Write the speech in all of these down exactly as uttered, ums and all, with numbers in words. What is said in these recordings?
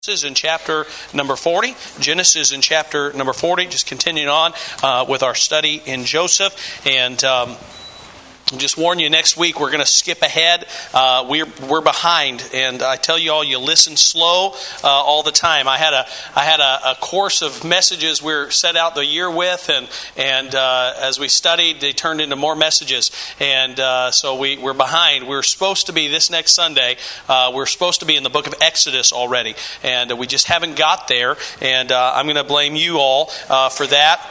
Genesis in chapter number forty. Genesis in chapter number forty. Just continuing on uh, with our study in Joseph. And um, just warn you, next week we're going to skip ahead. Uh, we're we're behind, and I tell you all, you listen slow uh, all the time. I had a I had a, a course of messages we were set out the year with, and and uh, as we studied, they turned into more messages, and uh, so we we're behind. We're supposed to be this next Sunday. Uh, we're supposed to be in the book of Exodus already, and we just haven't got there. And uh, I'm going to blame you all uh, for that.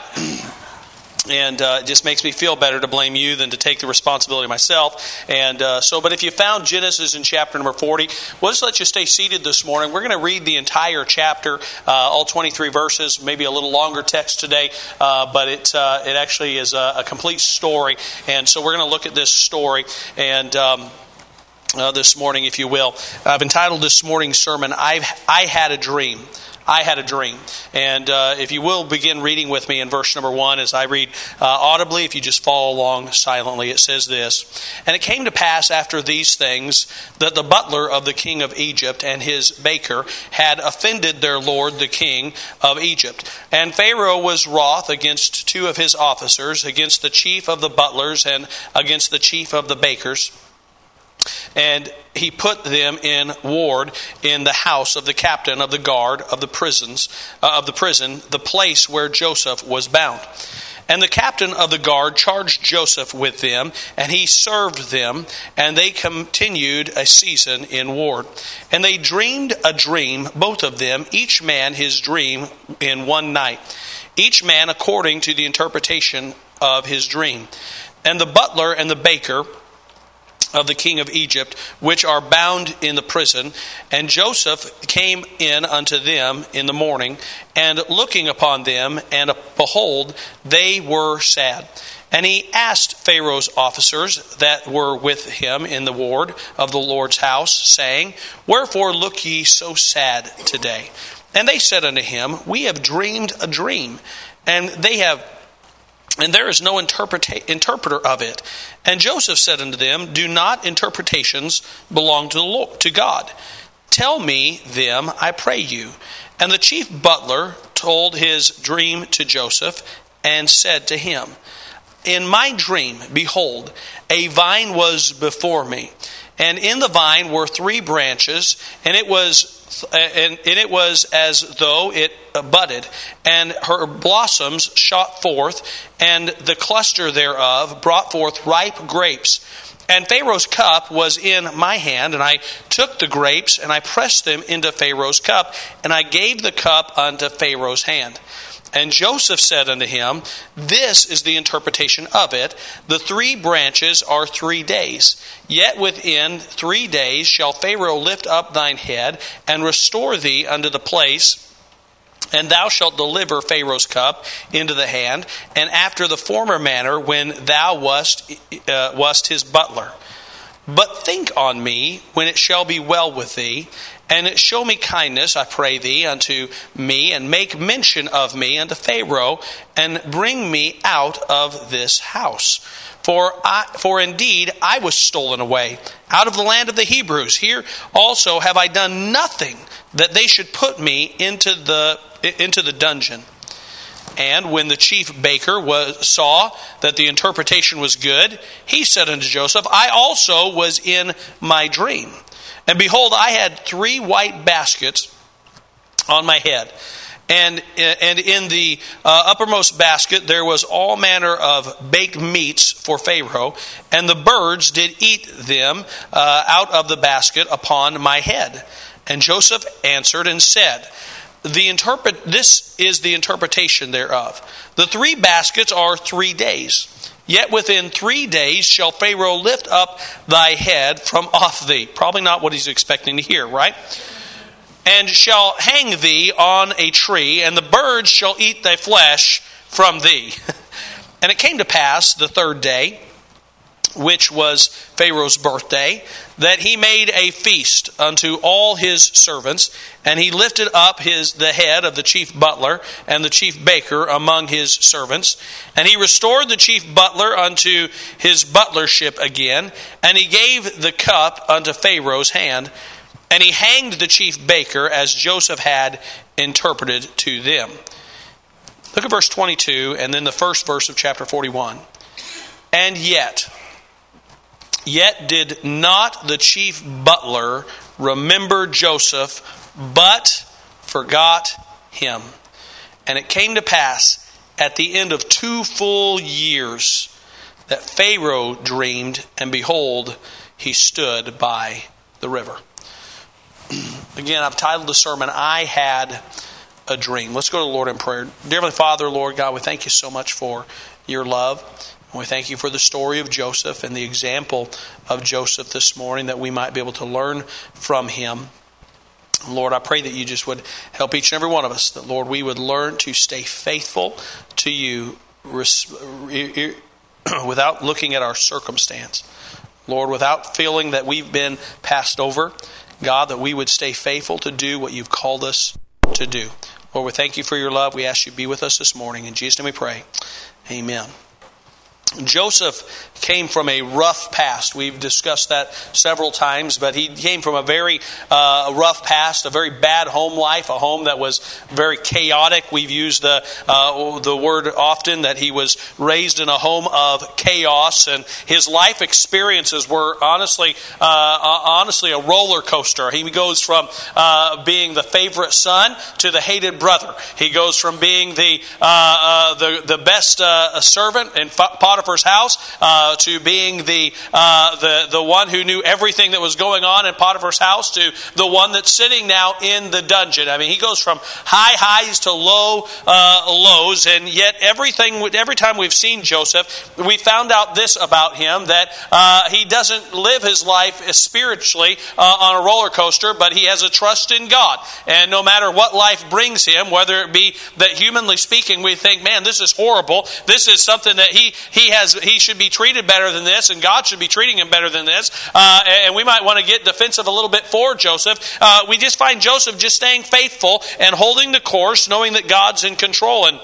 And uh, it just makes me feel better to blame you than to take the responsibility myself. And uh, so, but if you found Genesis in chapter number forty, we'll just let you stay seated this morning. We're going to read the entire chapter, uh, all twenty-three verses, maybe a little longer text today, uh, but it uh, it actually is a, a complete story. And so we're going to look at this story and um, uh, this morning, if you will. I've entitled this morning's sermon, I've, I Had a Dream. I had a dream. And uh, if you will begin reading with me in verse number one as I read uh, audibly, if you just follow along silently, it says this. And it came to pass after these things that the butler of the king of Egypt and his baker had offended their lord the king of Egypt. And Pharaoh was wroth against two of his officers, against the chief of the butlers and against the chief of the bakers. And he put them in ward in the house of the captain of the guard of the prisons uh, of the prison, the place where Joseph was bound. And the captain of the guard charged Joseph with them, and he served them, and they continued a season in ward. And they dreamed a dream, both of them, each man his dream in one night, each man according to the interpretation of his dream. And the butler and the baker of the king of Egypt, which are bound in the prison. And Joseph came in unto them in the morning, and looking upon them, and behold, they were sad. And he asked Pharaoh's officers that were with him in the ward of the Lord's house, saying, Wherefore look ye so sad today? And they said unto him, We have dreamed a dream, and they have And there is no interpreta- interpreter of it. And Joseph said unto them, Do not interpretations belong to the Lord, to God? Tell me them, I pray you. And the chief butler told his dream to Joseph, and said to him, In my dream, behold, a vine was before me, and in the vine were three branches, and it was And, and it was as though it budded, and her blossoms shot forth, and the cluster thereof brought forth ripe grapes. And Pharaoh's cup was in my hand, and I took the grapes, and I pressed them into Pharaoh's cup, and I gave the cup unto Pharaoh's hand. And Joseph said unto him, This is the interpretation of it. The three branches are three days. Yet within three days shall Pharaoh lift up thine head, and restore thee unto the place, and thou shalt deliver Pharaoh's cup into the hand, and after the former manner when thou wast, uh, wast his butler. But think on me when it shall be well with thee, and show me kindness, I pray thee, unto me, and make mention of me unto Pharaoh, and bring me out of this house. For I, for indeed I was stolen away out of the land of the Hebrews. Here also have I done nothing that they should put me into the into the dungeon. And when the chief baker was, saw that the interpretation was good, he said unto Joseph, I also was in my dream. And behold, I had three white baskets on my head. And, and in the uh, uppermost basket there was all manner of baked meats for Pharaoh. And the birds did eat them uh, out of the basket upon my head. And Joseph answered and said, The interpret This is the interpretation thereof. The three baskets are three days. Yet within three days shall Pharaoh lift up thy head from off thee. Probably not what he's expecting to hear, right? And shall hang thee on a tree, and the birds shall eat thy flesh from thee. And it came to pass the third day, which was Pharaoh's birthday, that he made a feast unto all his servants, and he lifted up his the head of the chief butler and the chief baker among his servants, and he restored the chief butler unto his butlership again, and he gave the cup unto Pharaoh's hand. And he hanged the chief baker as Joseph had interpreted to them. Look at verse twenty-two and then the first verse of chapter forty-one. And yet, yet did not the chief butler remember Joseph, but forgot him. And it came to pass at the end of two full years that Pharaoh dreamed, and behold, he stood by the river. Again, I've titled the sermon, I Had a Dream. Let's go to the Lord in prayer. Dear Heavenly Father, Lord God, we thank you so much for your love. And we thank you for the story of Joseph and the example of Joseph this morning, that we might be able to learn from him. Lord, I pray that you just would help each and every one of us, that, Lord, we would learn to stay faithful to you without looking at our circumstance. Lord, without feeling that we've been passed over. God, that we would stay faithful to do what you've called us to do. Lord, we thank you for your love. We ask you to be with us this morning. In Jesus' name we pray. Amen. Joseph came from a rough past. We've discussed that several times, but he came from a very uh, rough past, a very bad home life, a home that was very chaotic. We've used the uh, the word often that he was raised in a home of chaos, and his life experiences were honestly, uh, honestly a roller coaster. He goes from uh, being the favorite son to the hated brother. He goes from being the uh, uh, the the best uh, servant in Potiphar's house uh, to being the uh, the the one who knew everything that was going on in Potiphar's house to the one that's sitting now in the dungeon. I mean, he goes from high highs to low uh, lows, and yet everything every time we've seen Joseph, we found out this about him, that uh, he doesn't live his life spiritually uh, on a roller coaster, but he has a trust in God. And no matter what life brings him, whether it be that humanly speaking, we think, man, this is horrible. This is something that he he has. He should be treated better than this, and God should be treating him better than this. Uh, and we might want to get defensive a little bit for Joseph. Uh, we just find Joseph just staying faithful and holding the course, knowing that God's in control. And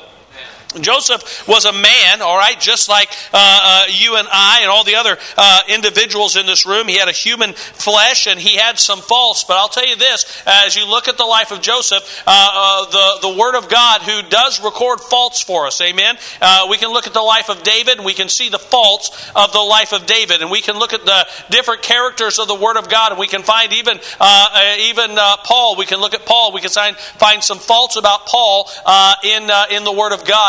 Joseph was a man, all right, just like uh, uh, you and I and all the other uh, individuals in this room. He had a human flesh and he had some faults. But I'll tell you this, as you look at the life of Joseph, uh, uh, the, the Word of God, who does record faults for us, amen? Uh, we can look at the life of David and we can see the faults of the life of David. And we can look at the different characters of the Word of God, and we can find even uh, even uh, Paul. We can look at Paul. We can find, find some faults about Paul uh, in, uh, in the Word of God.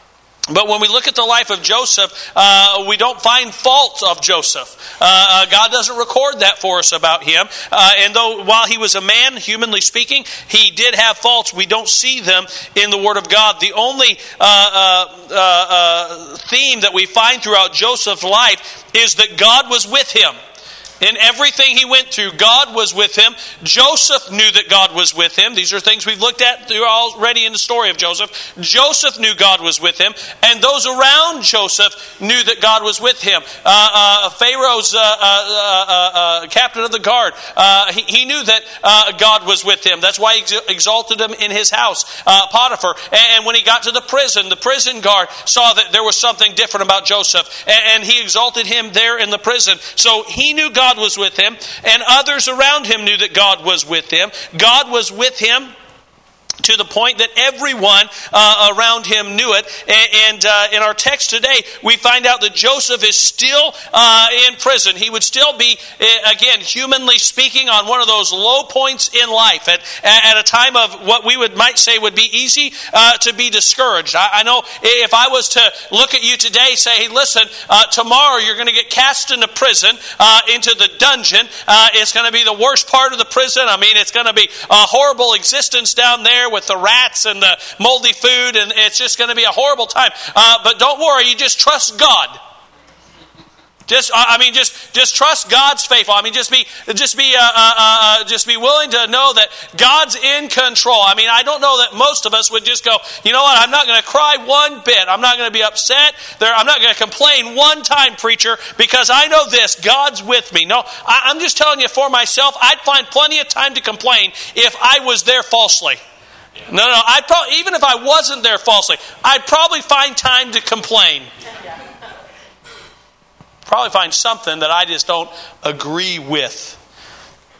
But when we look at the life of Joseph, uh, we don't find faults of Joseph. Uh, uh, God doesn't record that for us about him. Uh, and though while he was a man, humanly speaking, he did have faults, we don't see them in the Word of God. The only uh, uh, uh, uh, theme that we find throughout Joseph's life is that God was with him. In everything he went through, God was with him. Joseph knew that God was with him. These are things we've looked at already in the story of Joseph. Joseph knew God was with him. And those around Joseph knew that God was with him. Uh, uh, Pharaoh's uh, uh, uh, uh, captain of the guard, uh, he, he knew that uh, God was with him. That's why he exalted him in his house, uh, Potiphar. And when he got to the prison, the prison guard saw that there was something different about Joseph. And, and he exalted him there in the prison. So he knew God God was with him, and others around him knew that God was with him. God was with him to the point that everyone uh, around him knew it. And, and uh, in our text today, we find out that Joseph is still uh, in prison. He would still be, uh, again, humanly speaking, on one of those low points in life, at, at a time of what we would might say would be easy uh, to be discouraged. I, I know if I was to look at you today, say, hey, listen, uh, tomorrow you're going to get cast into prison, uh, into the dungeon. Uh, it's going to be the worst part of the prison. I mean, it's going to be a horrible existence down there with the rats and the moldy food, and it's just going to be a horrible time. Uh, but don't worry, you just trust God. Just, I mean, just, just trust God's faithful. I mean, just be, just be, uh, uh, uh, just be willing to know that God's in control. I mean, I don't know that most of us would just go, you know what? I'm not going to cry one bit. I'm not going to be upset. There, I'm not going to complain one time, preacher, because I know this: God's with me. No, I, I'm just telling you for myself. I'd find plenty of time to complain if I was there falsely. No, no, I'd probably, even if I wasn't there falsely, I'd probably find time to complain. Probably find something that I just don't agree with.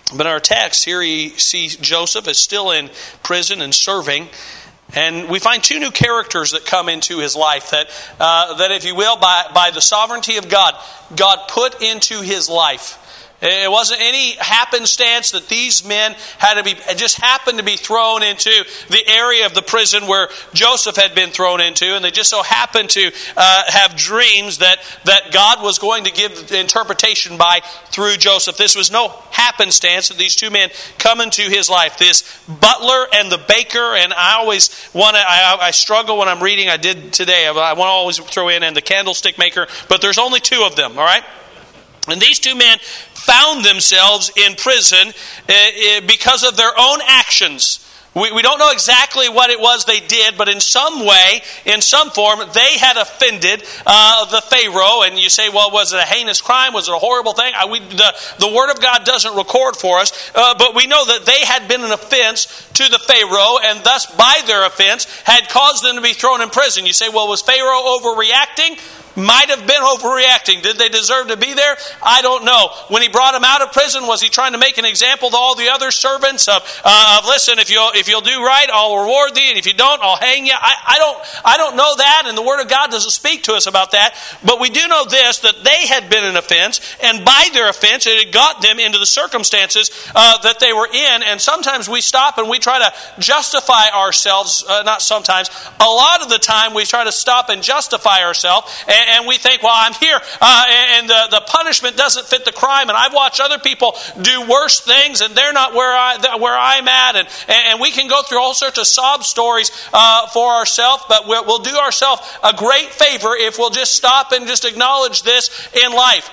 But in our text, here we see Joseph is still in prison and serving. And we find two new characters that come into his life that, uh, that if you will, by, by the sovereignty of God, God put into his life. It wasn't any happenstance that these men had to be, just happened to be thrown into the area of the prison where Joseph had been thrown into, and they just so happened to uh, have dreams that, that God was going to give the interpretation by through Joseph. This was no happenstance that these two men come into his life. This butler and the baker, and I always want to, I, I struggle when I'm reading, I did today, I want to always throw in, and the candlestick maker, but there's only two of them, all right? And these two men found themselves in prison because of their own actions. We, we don't know exactly what it was they did, but in some way, in some form, they had offended uh, the Pharaoh. And you say, well, was it a heinous crime? Was it a horrible thing? I, we, the, the Word of God doesn't record for us, uh, but we know that they had been an offense to the Pharaoh, and thus by their offense had caused them to be thrown in prison. You say, well, was Pharaoh overreacting? Might have been overreacting. Did they deserve to be there? I don't know. When he brought them out of prison, was he trying to make an example to all the other servants of, uh, of listen, if you'll if you'll do right, I'll reward thee, and if you don't, I'll hang you? I, I don't I don't know that, and the Word of God doesn't speak to us about that. But we do know this, that they had been an offense, and by their offense, it had got them into the circumstances uh, that they were in. And sometimes we stop and we try to justify ourselves. Uh, not sometimes. A lot of the time, we try to stop and justify ourselves. And And we think, well, I'm here, uh, and the, the punishment doesn't fit the crime, and I've watched other people do worse things, and they're not where, I, where I'm at, and, and we can go through all sorts of sob stories uh, for ourselves, but we'll, we'll do ourselves a great favor if we'll just stop and just acknowledge this in life.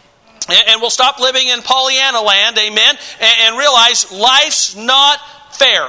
And we'll stop living in Pollyanna land, amen, and realize life's not fair.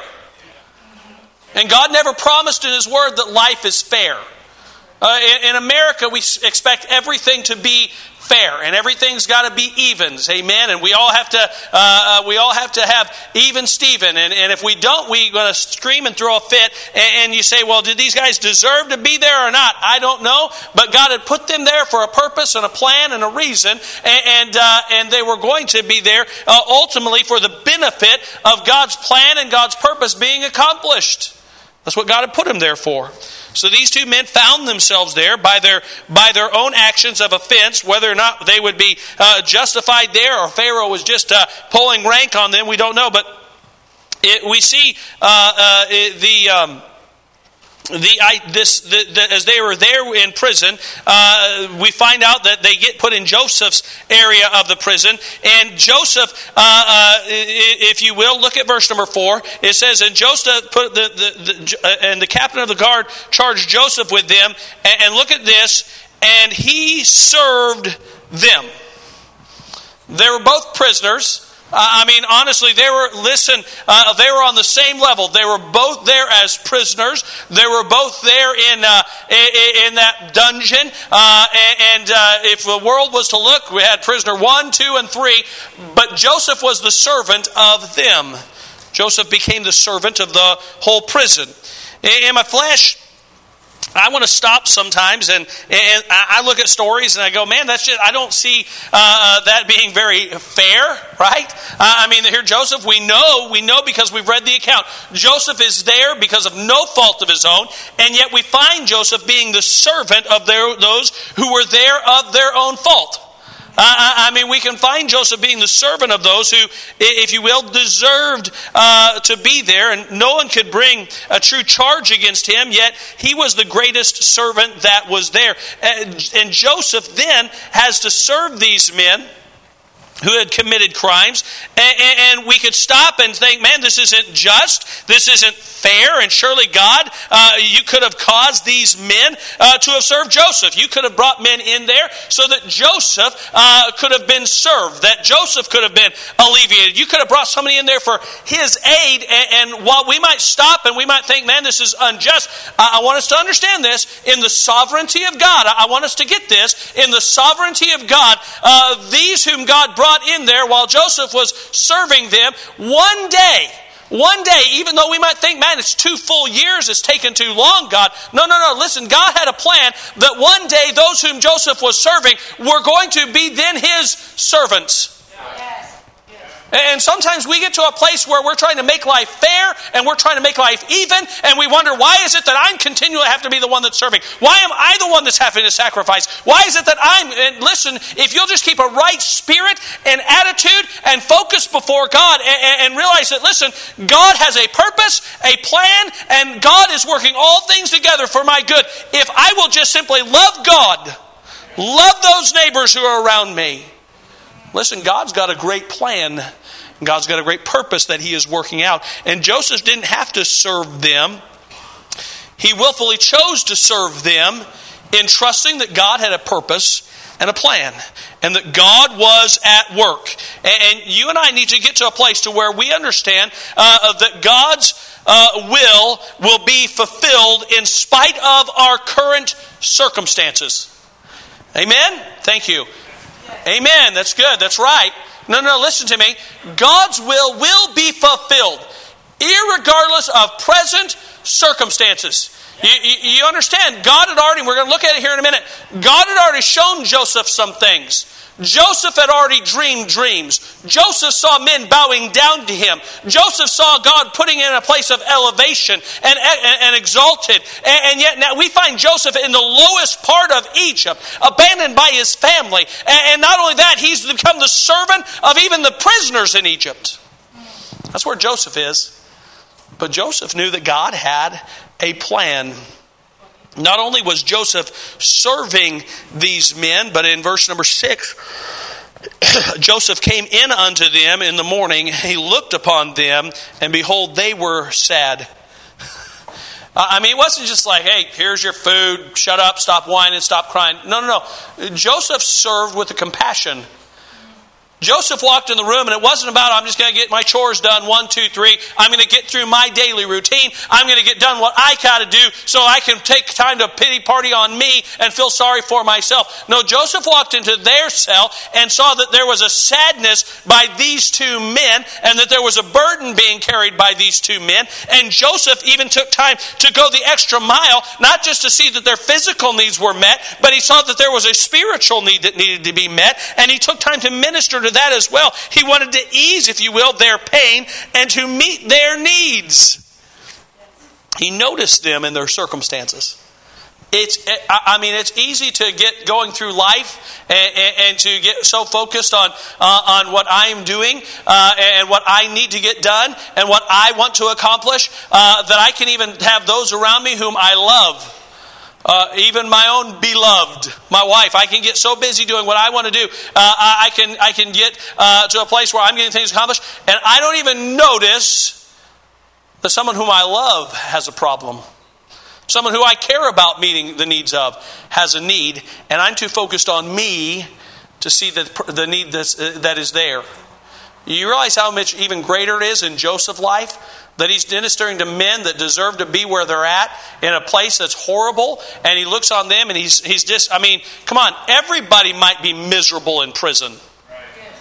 And God never promised in His Word that life is fair. Uh, in, in America, we expect everything to be fair, and everything's got to be evens, amen. And we all have to, uh, we all have to have even Steven. And, and if we don't, we're going to scream and throw a fit. And, and you say, well, did these guys deserve to be there or not? I don't know, but God had put them there for a purpose and a plan and a reason, and and, uh, and they were going to be there uh, ultimately for the benefit of God's plan and God's purpose being accomplished. That's what God had put them there for. So these two men found themselves there by their by their own actions of offense. Whether or not they would be uh, justified there, or Pharaoh was just uh, pulling rank on them, we don't know. But it, we see uh, uh, the. Um, The, I, this, the, the, as they were there in prison, uh, we find out that they get put in Joseph's area of the prison. And Joseph, uh, uh, if you will, look at verse number four. It says, and Joseph put the, the, the uh, and the captain of the guard charged Joseph with them. And, and look at this, and he served them. They were both prisoners. I mean, honestly, they were, listen, uh, they were on the same level. They were both there as prisoners. They were both there in uh, in, in that dungeon. Uh, and uh, if the world was to look, we had prisoner one, two, and three. But Joseph was the servant of them. Joseph became the servant of the whole prison. In my flesh, I want to stop sometimes, and, and I look at stories and I go, man, that's just, I don't see uh, that being very fair, right? Uh, I mean, here Joseph, we know, we know because we've read the account. Joseph is there because of no fault of his own, and yet we find Joseph being the servant of their, those who were there of their own fault. Uh, I mean, we can find Joseph being the servant of those who, if you will, deserved uh, to be there. And no one could bring a true charge against him, yet he was the greatest servant that was there. And, and Joseph then has to serve these men who had committed crimes, and, and we could stop and think, man, this isn't just, this isn't fair, and surely God, uh, you could have caused these men uh, to have served Joseph. You could have brought men in there so that Joseph uh, could have been served, that Joseph could have been alleviated. You could have brought somebody in there for his aid, and, and while we might stop and we might think, man, this is unjust, I, I want us to understand this, in the sovereignty of God, I, I want us to get this, in the sovereignty of God, uh, these whom God brought in there while Joseph was serving them, one day, one day, even though we might think, man, it's two full years, it's taken too long, God. No, no, no, listen, God had a plan that one day those whom Joseph was serving were going to be then his servants. Yes. And sometimes we get to a place where we're trying to make life fair and we're trying to make life even, and we wonder, why is it that I'm continually have to be the one that's serving? Why am I the one that's having to sacrifice? Why is it that I'm... And listen, if you'll just keep a right spirit and attitude and focus before God and, and realize that, listen, God has a purpose, a plan, and God is working all things together for my good. If I will just simply love God, love those neighbors who are around me. Listen, God's got a great plan. God's got a great purpose that He is working out. And Joseph didn't have to serve them. He willfully chose to serve them in trusting that God had a purpose and a plan, and that God was at work. And you and I need to get to a place to where we understand uh, that God's uh, will will be fulfilled in spite of our current circumstances. Amen? Thank you. Amen. That's good. That's right. No, no, listen to me. God's will will be fulfilled, irregardless of present circumstances. You, you, you understand? God had already, we're going to look at it here in a minute, God had already shown Joseph some things. Joseph had already dreamed dreams. Joseph saw men bowing down to him. Joseph saw God putting him in a place of elevation and, and, and exalted. And, and yet now we find Joseph in the lowest part of Egypt, abandoned by his family. And, and not only that, he's become the servant of even the prisoners in Egypt. That's where Joseph is. But Joseph knew that God had a plan. Not only was Joseph serving these men, but in verse number six, Joseph came in unto them in the morning. He looked upon them, and behold, they were sad. I mean, it wasn't just like, hey, here's your food, shut up, stop whining, stop crying. No, no, no. Joseph served with a compassion. Joseph walked in the room, and it wasn't about, I'm just going to get my chores done, one, two, three. I'm going to get through my daily routine. I'm going to get done what I got to do so I can take time to pity party on me and feel sorry for myself. No, Joseph walked into their cell and saw that there was a sadness by these two men and that there was a burden being carried by these two men. And Joseph even took time to go the extra mile, not just to see that their physical needs were met, but he saw that there was a spiritual need that needed to be met, and he took time to minister to that as well. He wanted to ease, if you will, their pain and to meet their needs. He noticed them in their circumstances. It's, I mean, it's easy to get going through life and, and, and to get so focused on uh, on what I am doing uh, and what I need to get done and what I want to accomplish uh, that I can even have those around me whom I love. Uh, even my own beloved, my wife, I can get so busy doing what I want to do. Uh, I, I can I can get uh, to a place where I'm getting things accomplished, and I don't even notice that someone whom I love has a problem. Someone who I care about meeting the needs of has a need, and I'm too focused on me to see the, the need that's, uh, that is there. You realize how much even greater it is in Joseph's life? That he's ministering to men that deserve to be where they're at in a place that's horrible. And he looks on them and he's he's just, I mean, come on, everybody might be miserable in prison. Right.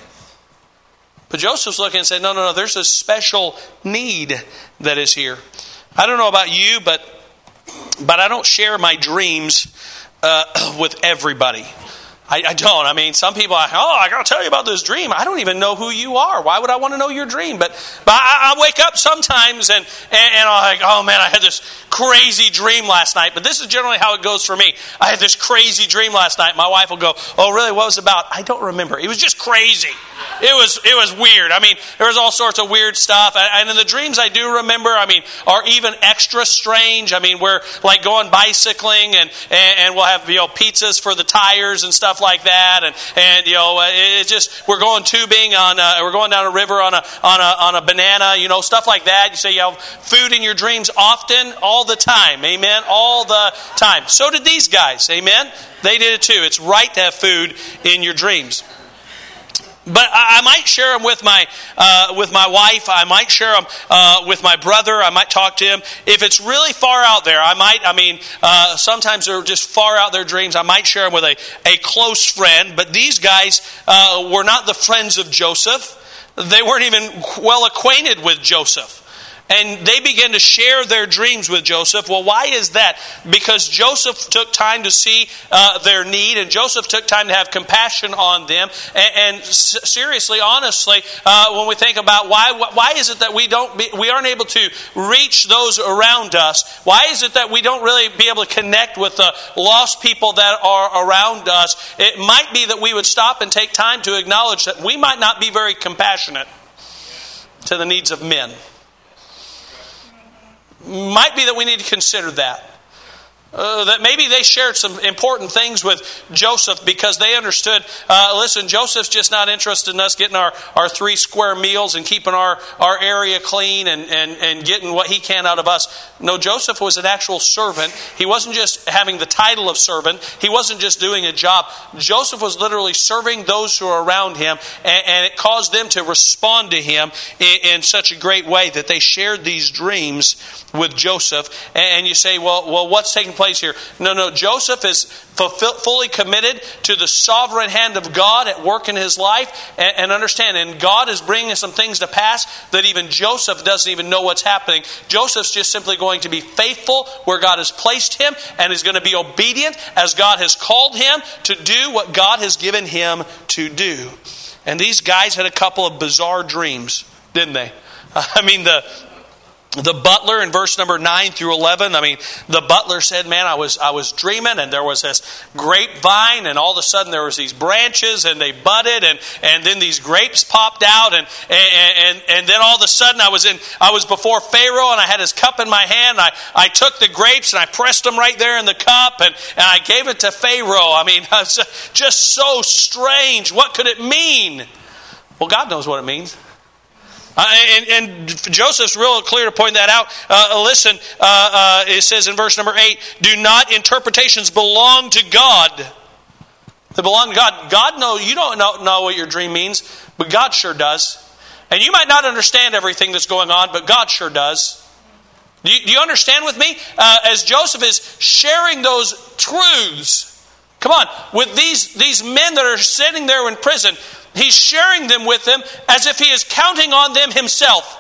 But Joseph's looking and saying, no, no, no, there's a special need that is here. I don't know about you, but but I don't share my dreams uh, with everybody. I, I don't. I mean, some people are, oh, I got to tell you about this dream. I don't even know who you are. Why would I want to know your dream? But but I, I wake up sometimes and, and, and I'm like, oh man, I had this crazy dream last night. But this is generally how it goes for me. I had this crazy dream last night. My wife will go, oh really, what was it about? I don't remember. It was just crazy. It was it was weird. I mean, there was all sorts of weird stuff. And in the dreams I do remember, I mean, are even extra strange. I mean, we're like going bicycling and, and, and we'll have, you know, pizzas for the tires and stuff like that, and and you know, it's just we're going tubing on, a, we're going down a river on a on a on a banana, you know, stuff like that. You say you have food in your dreams often, all the time, amen, all the time. So did these guys, amen. They did it too. It's right to have food in your dreams. But I might share them with my uh, with my wife. I might share them uh, with my brother. I might talk to him. If it's really far out there, I might, I mean, uh, sometimes they're just far out their dreams. I might share them with a, a close friend. But these guys uh, were not the friends of Joseph. They weren't even well acquainted with Joseph. And they began to share their dreams with Joseph. Well, why is that? Because Joseph took time to see uh, their need, and Joseph took time to have compassion on them. And, and seriously, honestly, uh, when we think about why, why is it that we don't, be, we aren't able to reach those around us? Why is it that we don't really be able to connect with the lost people that are around us? It might be that we would stop and take time to acknowledge that we might not be very compassionate to the needs of men. Might be that we need to consider that. Uh, that maybe they shared some important things with Joseph because they understood, uh, listen, Joseph's just not interested in us getting our, our three square meals and keeping our, our area clean and, and, and getting what he can out of us. No, Joseph was an actual servant. He wasn't just having the title of servant. He wasn't just doing a job. Joseph was literally serving those who are around him, and, and it caused them to respond to him in, in such a great way that they shared these dreams with Joseph. And, and you say, well, well, what's taking place here? No, no, Joseph is fulfill, fully committed to the sovereign hand of God at work in his life. And, and understand, and God is bringing some things to pass that even Joseph doesn't even know what's happening. Joseph's just simply going to be faithful where God has placed him, and is going to be obedient as God has called him to do what God has given him to do. And these guys had a couple of bizarre dreams, didn't they? I mean, the The butler in verse number nine through eleven, I mean, the butler said, man, I was I was dreaming, and there was this grapevine, and all of a sudden there was these branches, and they budded, and, and then these grapes popped out, and, and and and then all of a sudden I was in I was before Pharaoh, and I had his cup in my hand. I, I took the grapes and I pressed them right there in the cup, and, and I gave it to Pharaoh. I mean, it was just so strange. What could it mean? Well, God knows what it means. Uh, and, and Joseph's real clear to point that out. Uh, listen, uh, uh, it says in verse number eight, do not interpretations belong to God? They belong to God. God knows, you don't know, know what your dream means, but God sure does. And you might not understand everything that's going on, but God sure does. Do you, do you understand with me? Uh, as Joseph is sharing those truths, come on, with these, these men that are sitting there in prison, he's sharing them with them as if he is counting on them himself.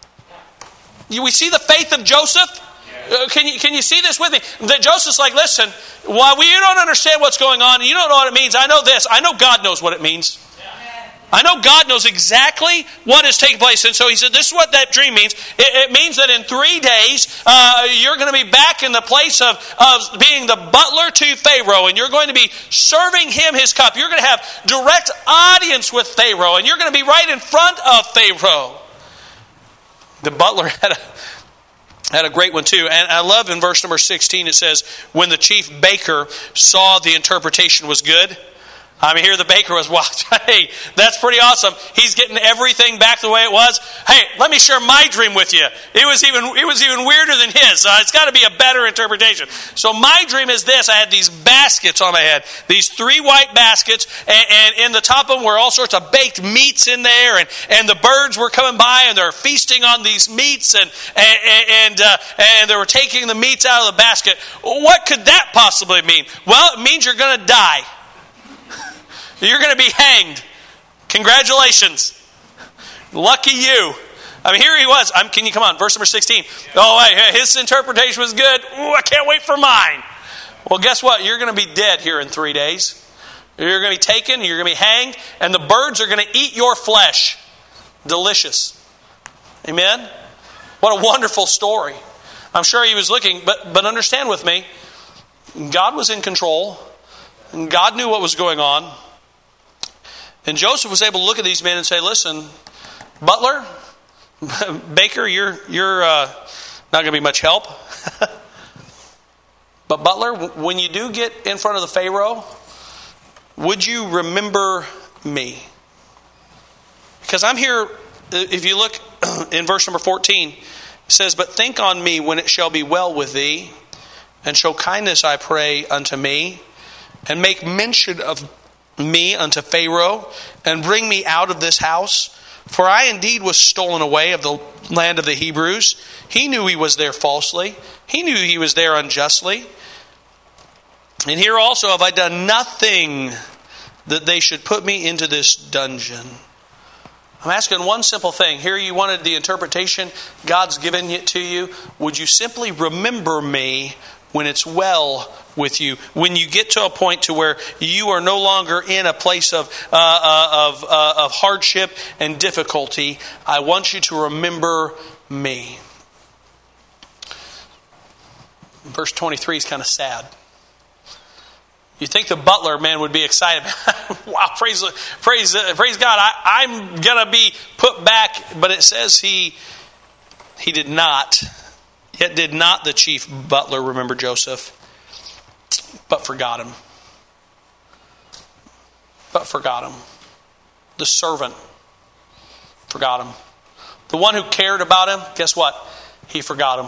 We see the faith of Joseph. Uh, can you can you see this with me? That Joseph's like, listen, while we, you don't understand what's going on, and you don't know what it means, I know this. I know God knows what it means. I know God knows exactly what is taking place. And so he said, this is what that dream means. It, it means that in three days, uh, you're going to be back in the place of, of being the butler to Pharaoh. And you're going to be serving him his cup. You're going to have direct audience with Pharaoh. And you're going to be right in front of Pharaoh. The butler had a, had a great one too. And I love in verse number sixteen, it says, when the chief baker saw the interpretation was good. I mean, here the baker was, wow, hey, that's pretty awesome. He's getting everything back the way it was. Hey, let me share my dream with you. It was even it was even weirder than his. Uh, it's got to be a better interpretation. So my dream is this. I had these baskets on my head. These three white baskets. And, and in the top of them were all sorts of baked meats in there. And, and the birds were coming by and they're feasting on these meats. And, and, and, uh, and they were taking the meats out of the basket. What could that possibly mean? Well, it means you're going to die. You're going to be hanged. Congratulations. Lucky you. I mean, here he was. I'm, can you come on? Verse number sixteen. Oh, hey, his interpretation was good. Ooh, I can't wait for mine. Well, guess what? You're going to be dead here in three days. You're going to be taken. You're going to be hanged. And the birds are going to eat your flesh. Delicious. Amen? What a wonderful story. I'm sure he was looking, but, but understand with me, God was in control. And God knew what was going on. And Joseph was able to look at these men and say, listen, butler, baker, you're you're uh, not going to be much help. But butler, when you do get in front of the Pharaoh, would you remember me? Because I'm here, if you look in verse number fourteen, it says, but think on me when it shall be well with thee, and show kindness, I pray, unto me, and make mention of me unto Pharaoh, and bring me out of this house. For I indeed was stolen away of the land of the Hebrews. He knew he was there falsely. He knew he was there unjustly. And here also have I done nothing that they should put me into this dungeon. I'm asking one simple thing. Here you wanted the interpretation. God's given it to you. Would you simply remember me when it's well with you? When you get to a point to where you are no longer in a place of, uh, uh, of, uh, of hardship and difficulty, I want you to remember me. Verse twenty-three is kind of sad. You think the butler, man, would be excited. Wow, praise, praise, praise God. I, I'm going to be put back. But it says he, he did not. Yet did not the chief butler remember Joseph, but forgot him. But forgot him. The servant forgot him. The one who cared about him, guess what? He forgot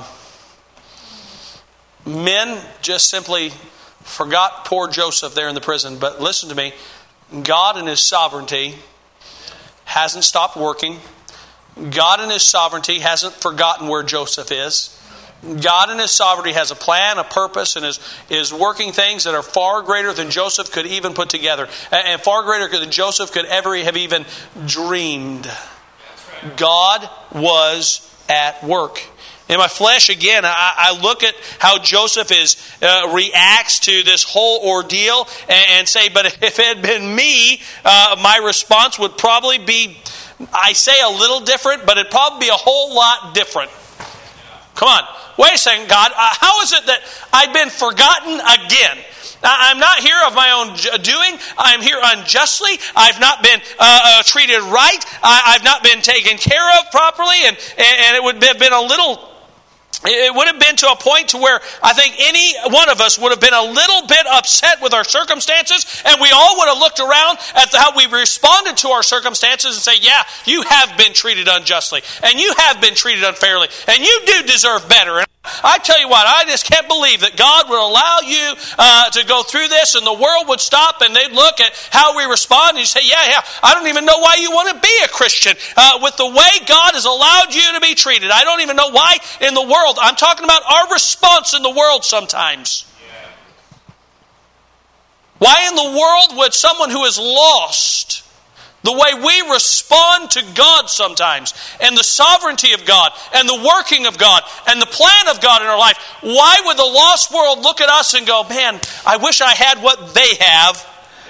him. Men just simply forgot poor Joseph there in the prison. But listen to me. God in His sovereignty hasn't stopped working. God in His sovereignty hasn't forgotten where Joseph is. God in His sovereignty has a plan, a purpose, and is, is working things that are far greater than Joseph could even put together. And far greater than Joseph could ever have even dreamed. God was at work. In my flesh, again, I, I look at how Joseph is uh, reacts to this whole ordeal and, and say, but if it had been me, uh, my response would probably be, I say a little different, but it'd probably be a whole lot different. Come on. Wait a second, God. Uh, how is it that I've been forgotten again? I'm not here of my own doing. I'm here unjustly. I've not been uh, uh, treated right. I, I've not been taken care of properly. And, and it would have been a little... It would have been to a point to where I think any one of us would have been a little bit upset with our circumstances, and we all would have looked around at the, how we responded to our circumstances and say, yeah, you have been treated unjustly, and you have been treated unfairly, and you do deserve better. And I tell you what, I just can't believe that God would allow you uh, to go through this, and the world would stop, and they'd look at how we respond, and you say, yeah, yeah, I don't even know why you want to be a Christian uh, with the way God has allowed you to be treated. I don't even know why in the world. I'm talking about our response in the world sometimes. Yeah. Why in the world would someone who is lost, the way we respond to God sometimes, and the sovereignty of God, and the working of God, and the plan of God in our life, why would the lost world look at us and go, man, I wish I had what they have?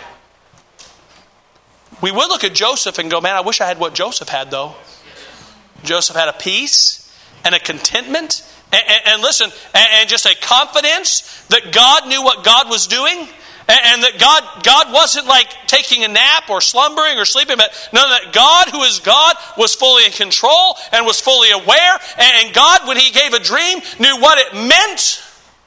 We would look at Joseph and go, man, I wish I had what Joseph had, though. Joseph had a peace and a contentment, and, and, and listen, and, and just a confidence that God knew what God was doing, and, and that God God wasn't like taking a nap or slumbering or sleeping, but no, that God, who is God, was fully in control and was fully aware, and, and God, when He gave a dream, knew what it meant.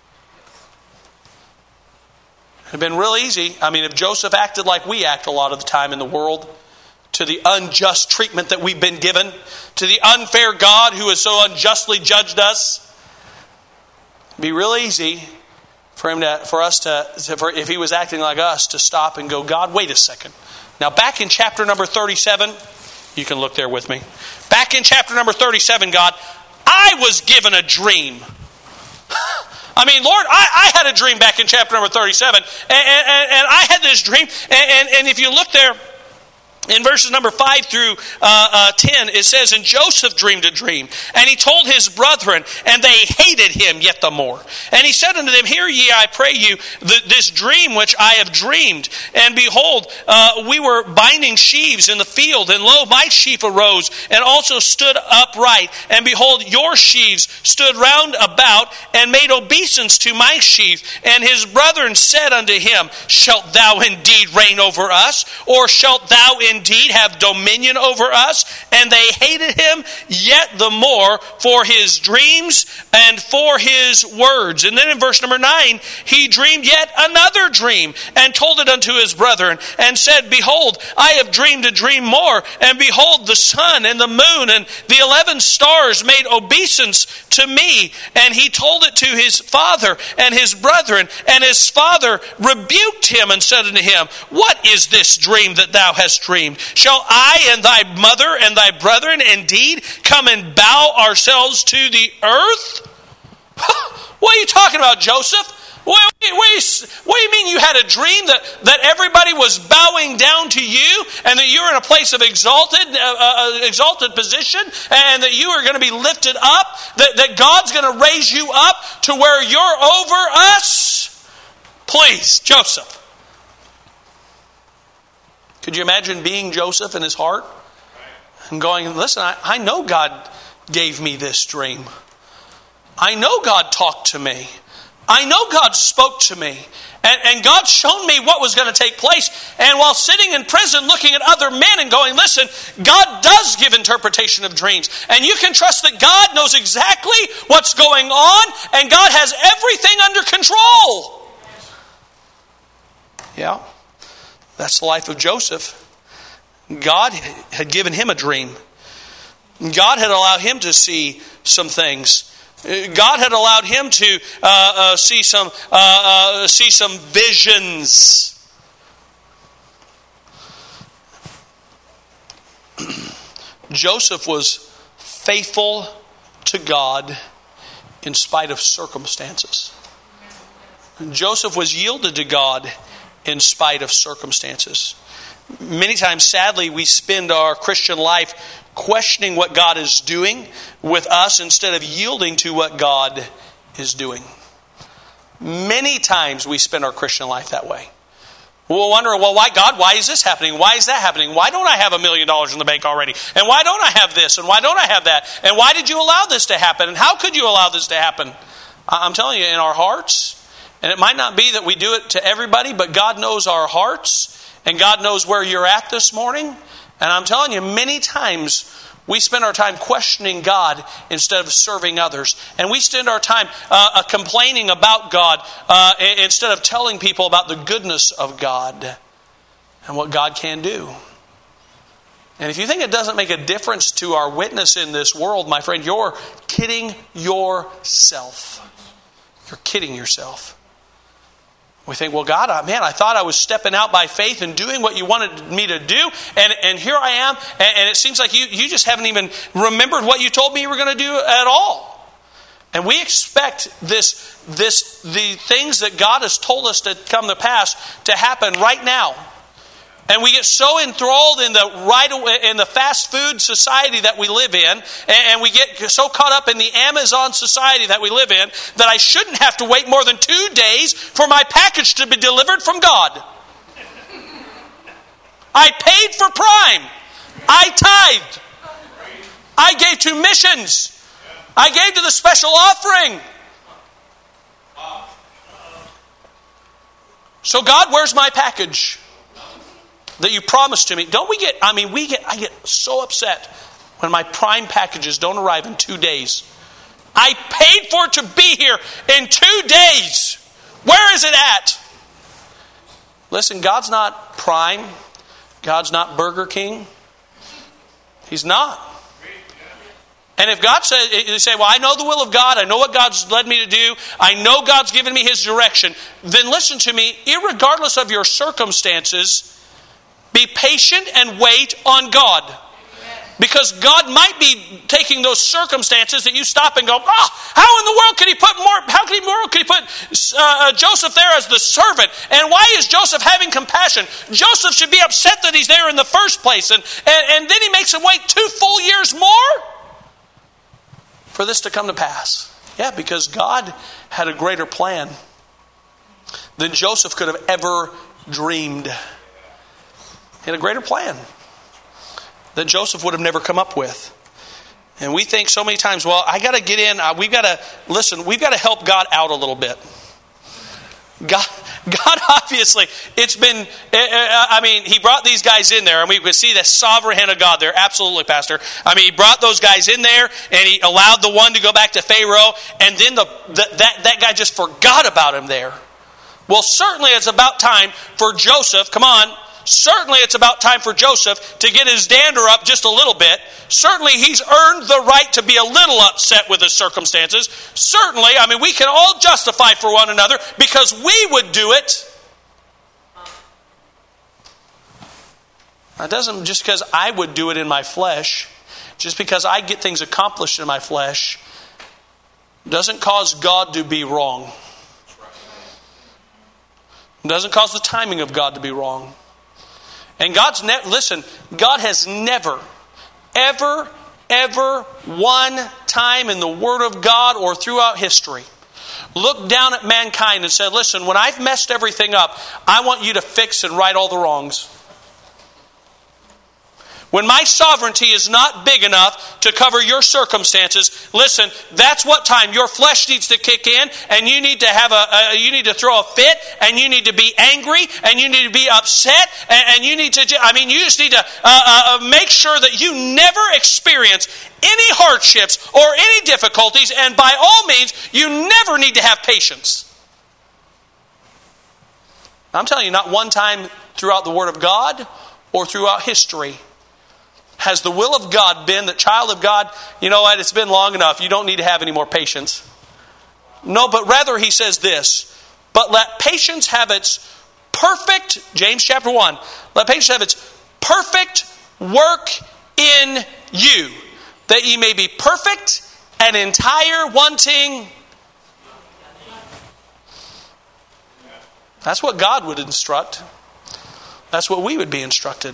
It would have been real easy. I mean, if Joseph acted like we act a lot of the time in the world, to the unjust treatment that we've been given, to the unfair God who has so unjustly judged us, it'd be real easy for him to, for us to, to for, if he was acting like us, to stop and go, God, wait a second. Now, back in chapter number thirty-seven, you can look there with me. Back in chapter number thirty-seven, God, I was given a dream. I mean, Lord, I, I had a dream back in chapter number thirty-seven, and, and, and I had this dream, and, and, and if you look there, in verses number five through uh, uh, ten, it says, and Joseph dreamed a dream, and he told his brethren, and they hated him yet the more. And he said unto them, hear ye, I pray you, th- this dream which I have dreamed. And behold, uh, we were binding sheaves in the field, and lo, my sheaf arose, and also stood upright. And behold, your sheaves stood round about, and made obeisance to my sheaf. And his brethren said unto him, shalt thou indeed reign over us? Or shalt thou indeed have dominion over us? And they hated him yet the more for his dreams and for his words. And then in verse number nine, he dreamed yet another dream, and told it unto his brethren, and said, behold, I have dreamed a dream more, and behold, the sun and the moon and the eleven stars made obeisance to me. And he told it to his father and his brethren, and his father rebuked him and said unto him, what is this dream that thou hast dreamed? Shall I and thy mother and thy brethren indeed come and bow ourselves to the earth? What are you talking about, Joseph? What, what, what do you mean you had a dream that, that everybody was bowing down to you and that you were in a place of exalted, uh, uh, exalted position and that you are going to be lifted up, that, that God's going to raise you up to where you're over us? Please, Joseph. Could you imagine being Joseph in his heart and going, listen, I, I know God gave me this dream. I know God talked to me. I know God spoke to me. And, and God's shown me what was going to take place. And while sitting in prison looking at other men and going, listen, God does give interpretation of dreams. And you can trust that God knows exactly what's going on. And God has everything under control. Yeah. That's the life of Joseph. God had given him a dream. God had allowed him to see some things. God had allowed him to uh, uh, see some uh, uh, see some visions. Joseph was faithful to God in spite of circumstances. Joseph was yielded to God in spite of circumstances. Many times, sadly, we spend our Christian life questioning what God is doing with us instead of yielding to what God is doing. Many times we spend our Christian life that way. We'll wonder, well, why God, why is this happening? Why is that happening? Why don't I have a million dollars in the bank already? And why don't I have this? And why don't I have that? And why did you allow this to happen? And how could you allow this to happen? I'm telling you, in our hearts, and it might not be that we do it to everybody, but God knows our hearts, and God knows where you're at this morning. And I'm telling you, many times we spend our time questioning God instead of serving others. And we spend our time uh, uh, complaining about God uh, instead of telling people about the goodness of God and what God can do. And if you think it doesn't make a difference to our witness in this world, my friend, you're kidding yourself. You're kidding yourself. We think, well, God, man, I thought I was stepping out by faith and doing what you wanted me to do. And, and here I am. And, and it seems like you, you just haven't even remembered what you told me you were going to do at all. And we expect this, this, the things that God has told us to come to pass to happen right now. And we get so enthralled in the right in the fast food society that we live in, and we get so caught up in the Amazon society that we live in, that I shouldn't have to wait more than two days for my package to be delivered from God. I paid for Prime. I tithed. I gave to missions. I gave to the special offering. So God, where's my package that you promised to me? Don't we get, I mean, we get, I get so upset when my Prime packages don't arrive in two days. I paid for it to be here in two days. Where is it at? Listen, God's not Prime. God's not Burger King. He's not. And if God says, you say, well, I know the will of God. I know what God's led me to do. I know God's given me His direction. Then listen to me, irregardless of your circumstances, be patient and wait on God. Because God might be taking those circumstances that you stop and go, oh, how in the world could he put more, how could he, more, could he put uh, Joseph there as the servant? And why is Joseph having compassion? Joseph should be upset that he's there in the first place. And, and, and then he makes him wait two full years more for this to come to pass. Yeah, because God had a greater plan than Joseph could have ever dreamed. He had a greater plan that Joseph would have never come up with. And we think so many times, well, I got to get in. Uh, we've got to, listen, we've got to help God out a little bit. God, God obviously, it's been, uh, I mean, He brought these guys in there, and we could see the sovereign hand of God there. Absolutely, Pastor. I mean, He brought those guys in there, and He allowed the one to go back to Pharaoh, and then the, the that, that guy just forgot about him there. Well, certainly it's about time for Joseph, come on, certainly it's about time for Joseph to get his dander up just a little bit. Certainly he's earned the right to be a little upset with his circumstances. Certainly, I mean, we can all justify for one another because we would do it. It doesn't just because I would do it in my flesh, just because I get things accomplished in my flesh, doesn't cause God to be wrong. It doesn't cause the timing of God to be wrong. And God's ne- listen, God has never, ever, ever one time in the Word of God or throughout history looked down at mankind and said, listen, when I've messed everything up, I want you to fix and right all the wrongs. When my sovereignty is not big enough to cover your circumstances, listen, that's what time your flesh needs to kick in, and you need to have a, a you need to throw a fit, and you need to be angry, and you need to be upset, and, and you need to, I mean, you just need to uh, uh, make sure that you never experience any hardships or any difficulties, and by all means, you never need to have patience. I'm telling you, not one time throughout the Word of God or throughout history has the will of God been that, child of God, you know what, it's been long enough. You don't need to have any more patience. No, but rather he says this, but let patience have its perfect, James chapter one, let patience have its perfect work in you, that ye may be perfect and entire, wanting. That's what God would instruct. That's what we would be instructed.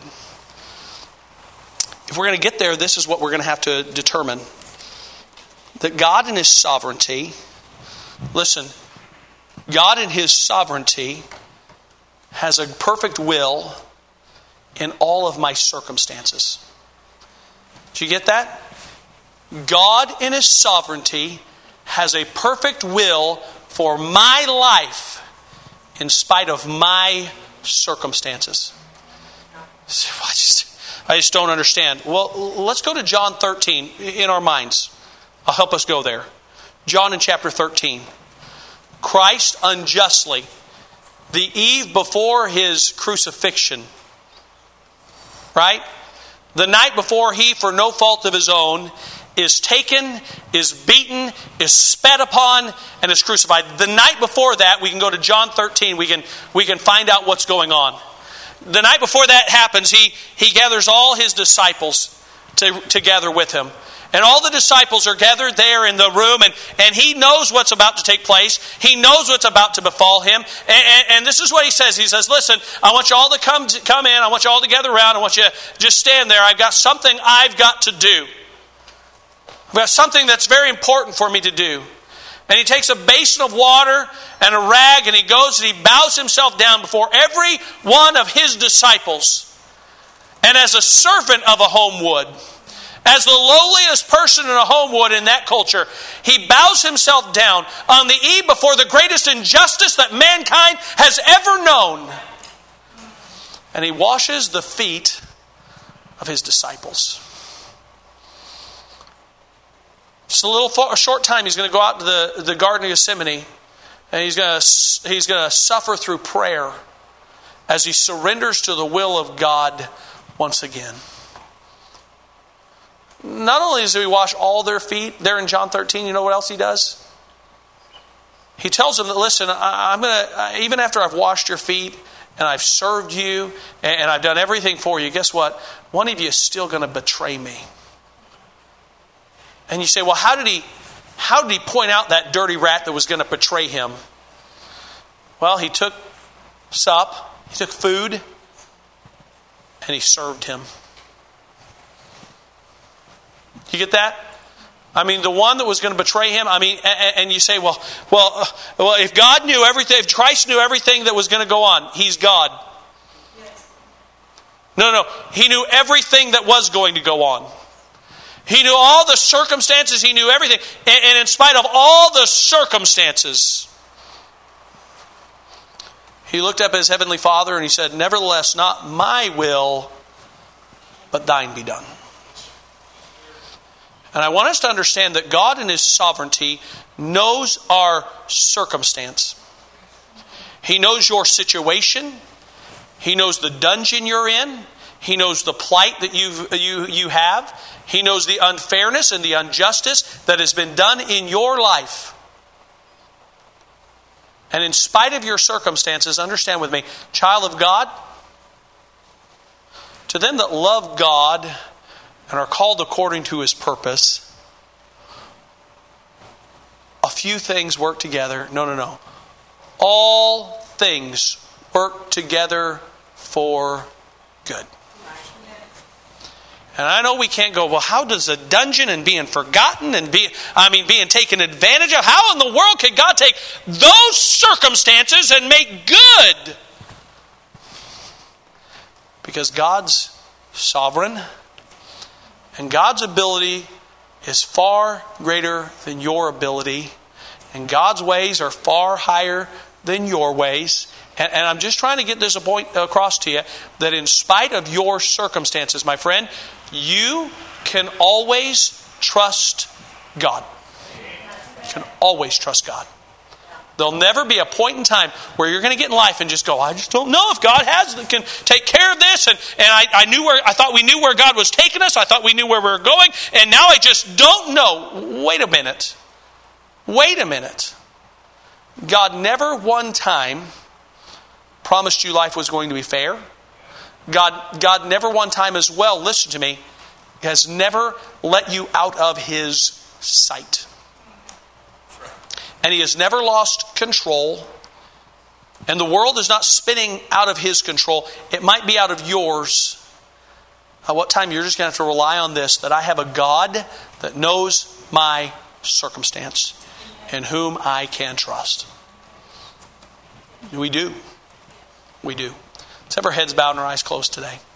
If we're going to get there, this is what we're going to have to determine. That God in His sovereignty, listen, God in His sovereignty has a perfect will in all of my circumstances. Did you get that? God in His sovereignty has a perfect will for my life in spite of my circumstances. I just... I just don't understand. Well, let's go to John thirteen in our minds. I'll help us go there. John in chapter thirteen. Christ unjustly, the eve before His crucifixion, right? The night before He, for no fault of His own, is taken, is beaten, is spat upon, and is crucified. The night before that, we can go to John thirteen. We can, we can find out what's going on. The night before that happens, he, he gathers all His disciples to, together with Him. And all the disciples are gathered there in the room, and, and He knows what's about to take place. He knows what's about to befall Him. And, and, and this is what He says. He says, listen, I want you all to come, to come in. I want you all to gather around. I want you to just stand there. I've got something I've got to do. I've got something that's very important for me to do. And He takes a basin of water and a rag, and He goes and He bows Himself down before every one of His disciples. And as a servant of a home would, as the lowliest person in a home would in that culture, He bows Himself down on the eve before the greatest injustice that mankind has ever known. And He washes the feet of His disciples. Just a little a short time, He's going to go out to the, the Garden of Gethsemane, and he's going to he's going to suffer through prayer as He surrenders to the will of God once again. Not only does He wash all their feet, there in John thirteen, you know what else He does? He tells them that, listen, I, I'm going to, even after I've washed your feet and I've served you and, and I've done everything for you, guess what? One of you is still going to betray me. And you say, well, how did he how did he point out that dirty rat that was going to betray Him? Well, He took sup, He took food, and He served him. You get that? I mean, the one that was going to betray Him, I mean, and, and you say, well, well, uh, well, if God knew everything, if Christ knew everything that was going to go on, He's God. Yes. No, no, He knew everything that was going to go on. He knew all the circumstances. He knew everything. And, and in spite of all the circumstances, He looked up at His heavenly Father and He said, nevertheless, not my will, but thine be done. And I want us to understand that God in His sovereignty knows our circumstance. He knows your situation. He knows the dungeon you're in. He knows the plight that you've, you you have. He knows the unfairness and the injustice that has been done in your life. And in spite of your circumstances, understand with me, child of God, to them that love God and are called according to His purpose, a few things work together. No, no, no. All things work together for good. And I know we can't go, well, how does a dungeon and being forgotten and be, I mean, being taken advantage of, how in the world could God take those circumstances and make good? Because God's sovereign, and God's ability is far greater than your ability, and God's ways are far higher than your ways. And, and I'm just trying to get this point across to you, that in spite of your circumstances, my friend, you can always trust God. You can always trust God. There'll never be a point in time where you're going to get in life and just go, I just don't know if God has can take care of this. And, and I, I knew where I thought we knew where God was taking us. I thought we knew where we were going. And now I just don't know. Wait a minute. Wait a minute. God never one time promised you life was going to be fair. God, God never one time as well, listen to me, has never let you out of His sight. And He has never lost control. And the world is not spinning out of His control. It might be out of yours. At what time you're just going to have to rely on this, that I have a God that knows my circumstance and whom I can trust. We do. We do. Let's have our heads bowed and our eyes closed today.